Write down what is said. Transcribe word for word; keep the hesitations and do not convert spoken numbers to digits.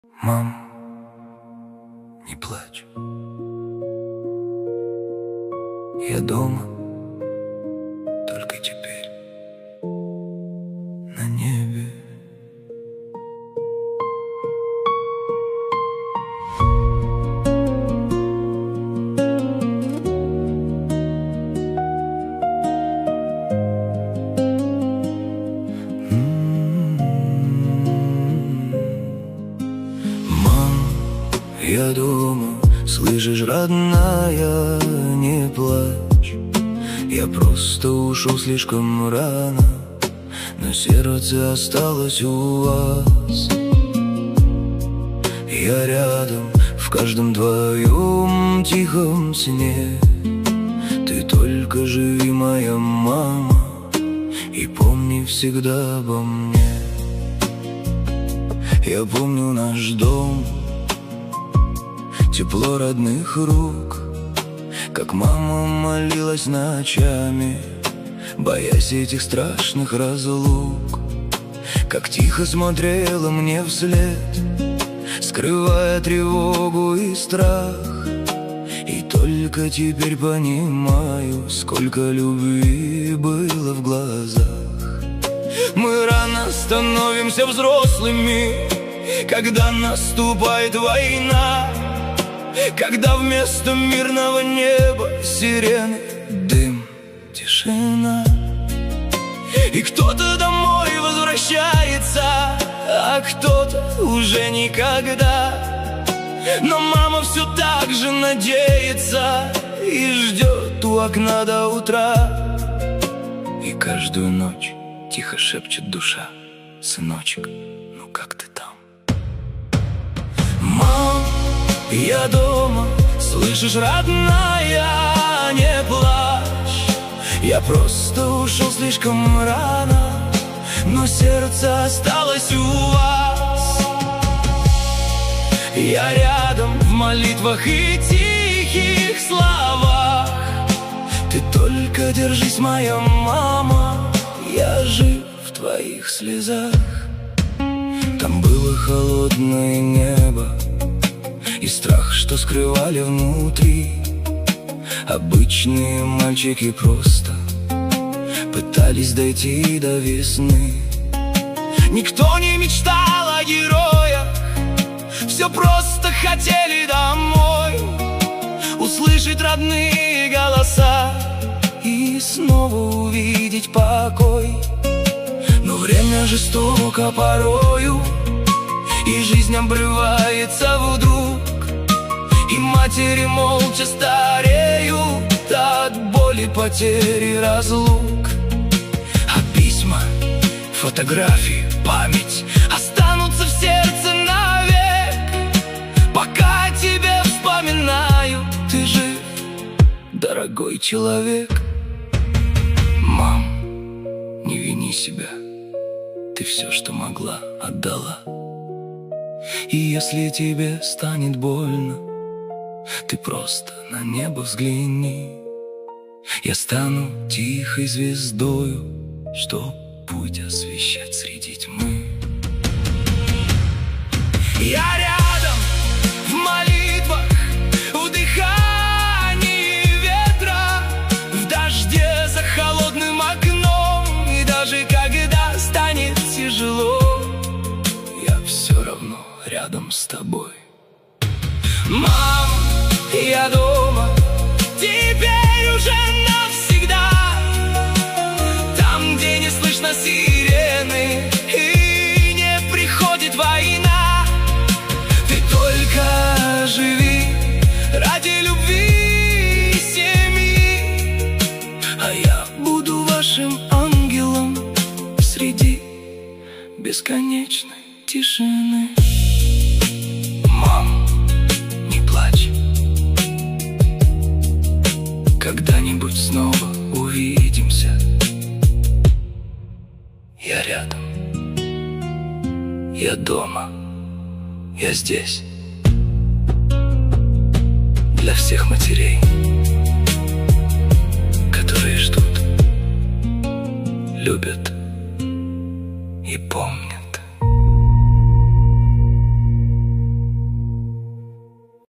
Мам, не плачь. Я дома, только теперь на небе. Я дома, слышишь, родная, не плачь. Я просто ушел слишком рано, но сердце осталось у вас. Я рядом в каждом твоем тихом сне. Ты только живи, моя мама, и помни всегда обо мне. Я помню наш дом, тепло родных рук, как мама молилась ночами, боясь этих страшных разлук. Как тихо смотрела мне вслед, скрывая тревогу и страх. И только теперь понимаю, сколько любви было в глазах. Мы рано становимся взрослыми, когда наступает война, когда вместо мирного неба сирены, дым, тишина. И кто-то домой возвращается, а кто-то уже никогда. Но мама все так же надеется и ждет у окна до утра. И каждую ночь тихо шепчет душа: сыночек, ну как ты там? Мам, я дома, слышишь, родная, не плачь. Я просто ушел слишком рано, но сердце осталось у вас. Я рядом в молитвах и тихих словах. Ты только держись, моя мама, я жив в твоих слезах. Там было холодное небо и страх, что скрывали внутри. Обычные мальчики просто пытались дойти до весны. Никто не мечтал о героях, все просто хотели домой, услышать родные голоса и снова увидеть покой. Но время жестоко порою, и жизнь обрывается вдруг. И матери молча стареют от боли, потери, разлук. А письма, фотографии, память останутся в сердце навек. Пока тебя вспоминаю, ты жив, дорогой человек. Мам, не вини себя, ты все, что могла, отдала. И если тебе станет больно, ты просто на небо взгляни. Я стану тихой звездою, чтоб путь освещать среди тьмы. Я рядом в молитвах, в дыхании ветра, в дожде за холодным окном. И даже когда станет тяжело, я все равно рядом с тобой. Мам, я дома, теперь уже навсегда. Там, где не слышно сирены и не приходит война. Ты только живи ради любви и семьи, а я буду вашим ангелом среди бесконечной тишины. Мам, не плачь, когда-нибудь снова увидимся. Я рядом, я дома, я здесь. Для всех матерей, которые ждут, любят и помнят.